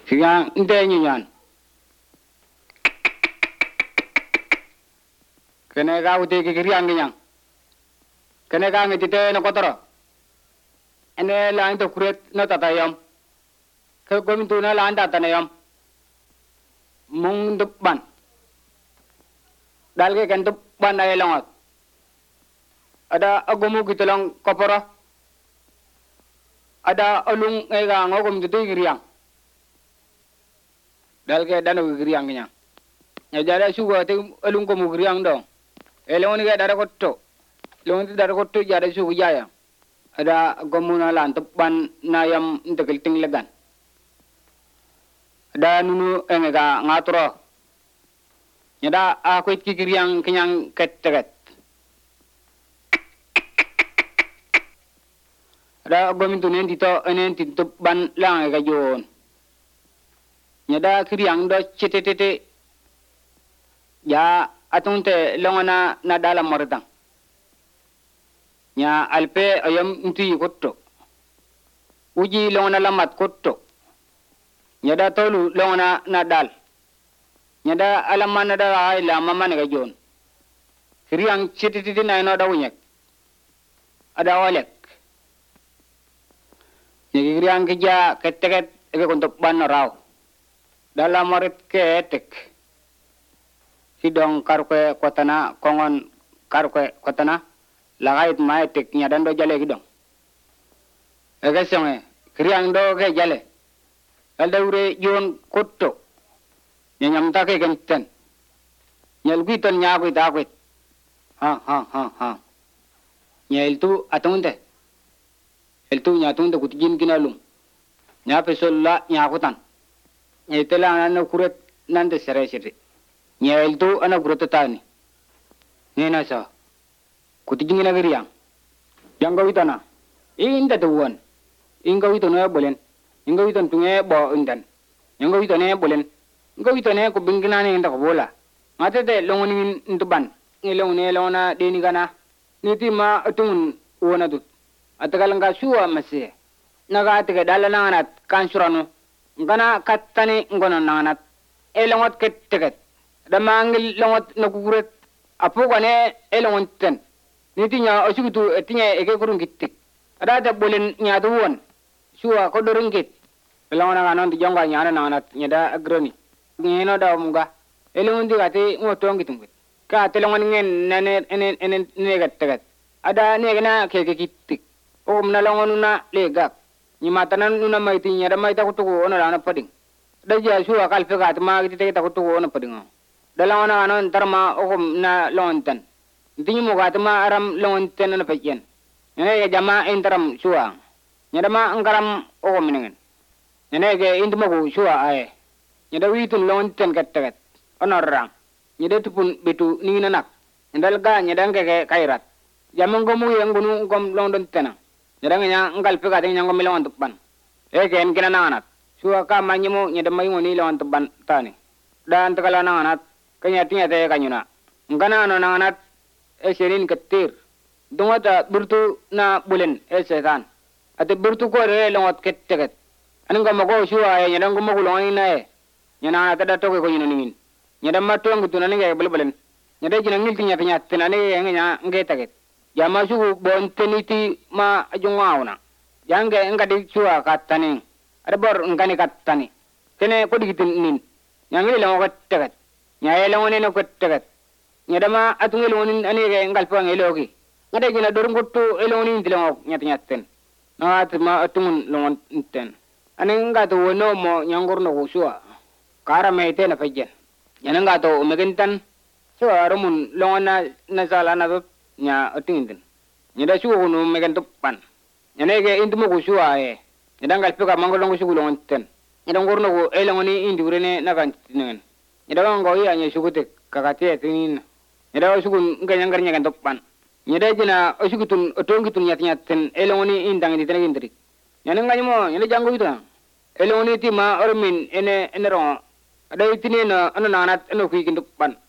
Siang inte nyan. Kene ka uti kiriang nyang. Kene ka ngitite no kotoro. Ene la into kuret no tatayam. Ke gomintu na la anda tanayam. Mung depan. Dalge kan depan ay langat. Ada agumu gitulang koporo. Ada alung ega ngogum gitu kiriang. Dalge danu kiriang nyang. Ya jada suga te alung ko mu kiriang dong. Elong ni ga dara kotto. Long ti dara kotto jada suga jaya. Ada gomuna lan tepan nayam integel ting legan. Ada nunu engega ngatro. Nyada aku kiriang kenyang ket-ket. Ada gomintu nen tito enen tepan lang ega jon. Nyada kiriang do cetete. Ya atunte longana na dalam mordang. Nya alpe ayam inti kotto. Uji longana lamat kotto. Nyada tolu longana na dal. Nyada alaman na da ay la mama ne gajon. Kiriang cetete na ino da unyak. Ada olek. Nyagi kiriang keja keteket ege kontok ban raw. Dalam marit ketek. Sidong karukwe kotana kongon karukwe kotana lagait maetek nyadan do jale gidong ege songe kriang do ke jale alda ure jon kotto nyam ta ke genten nyal giton nyago itakwit ha nyel tu atunde el tu nyatunde kutjin kinalum nya pesolla nyakutan nyetela nan kuret nande sere sere nyel tu ana kuret tani nena sa kutijingina giriang yang gawitana inda tuwan ingawitone bolen ingawiton tunge bo undan ingawitone bolen ingawitone ko binginane inda ko bola matete longoni ntuban ngelongone lona deni kana niti ma atun wona dut atagalanga suwa mase naga tege dalana anat kansurano ngana kattani ngono nanat elongot ketteget damangil longot nakukuret apugane elongonten nitinya osugutu etinya eke kurung gitik ada bolen nyatu won suwa ko dorengit elongona kanon ti jonga nyana nanat nyada agroni ngeno da munga elongondi gati ngotong gitungit ka telongon ngen nane enen negat ada negena keke gitik o mnalongonuna legak nyimatanan nuna maiti nyada maita kutugo ona lana pading daja suwa kalfe gat ma gitite ta kutugo ona pading dalangona kanon tarma o na lontan Intinya mo katama aram lonten na pagyan. Nene jama interam suang. Nyada ma angkaram o minengen. Nene ge intu mo suwa ay. Nyada witun lonten kat. Onorang. Nyada tupun betu ninanak. Nyada ga nyada ke kairat. Jamang gomu yang gunu gom london tena. Nyada nga angkal pika ting nyang gomilong antupan. Ege en kinanangat. Suwa ka manyimo nyada maymo ni long antupan tani. Dan tekala nanganat kanya tinya te kanyuna. Ngana no nanganat eserin ketir dongata burtu na bulen esetan ate burtu ko re longot kettet aninga mago shuwa ya nyadang mo kulong ina e nyana tada to ko yinungin nyada matto ngutu na ninga bulbulen nyada jina ngil tinya tinya tenane ngenya ngetaget ya masu bon teniti ma ajungauna yange ngadi shuwa katani ada bor ngani katani kene ko digitin nin nyangil longot teget nyae longone no kettet nyadama atungel wonin anege ngalpang elogi ngade gina dorngotto eloni ndilong nyatten naat ma atungun longon ten anenga to wono mo nyangorno ko suwa kara mete na fajen yananga to megentan suwa rumun longona na sala na to nya atingin nyada suwa no megento pan yanege intumo ko suwa e nyadangal peka mangolongo sugu longon ten nyadangorno ko elongoni indurene na kan tinen nyadango ya nya sugute kakate tin nyada osugun nganyanggar nyagan topan nyada jina osugutun otongitun nyat-nyaten elongoni indang di tenagin trik nyana nganymo nyada janggo itu elongoni ti ma ormin ene rongo ada itine na anu nanat anu kuikin topan